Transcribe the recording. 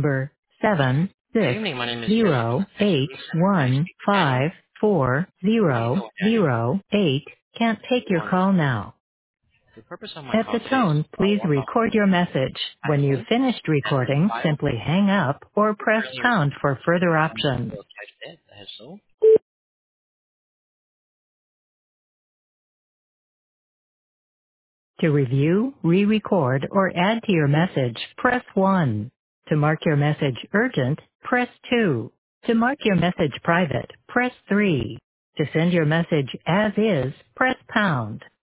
number seven Good six evening. My name is Jerry from zero the eight Solutions Center. May I one speak with Daniel? five four How you zero doing, Daniel? zero eight can't take your call Wonderful. now. The purpose of my At call the today is to tone, follow please up on record your message. When you've Ashley finished at her recording, file. simply hang up or We press currently pound received for further a options. sales type bid that has sold. To review, re-record, or add to your message, press 1. To mark your message urgent, press 2. To mark your message private, press 3. To send your message as is, press pound.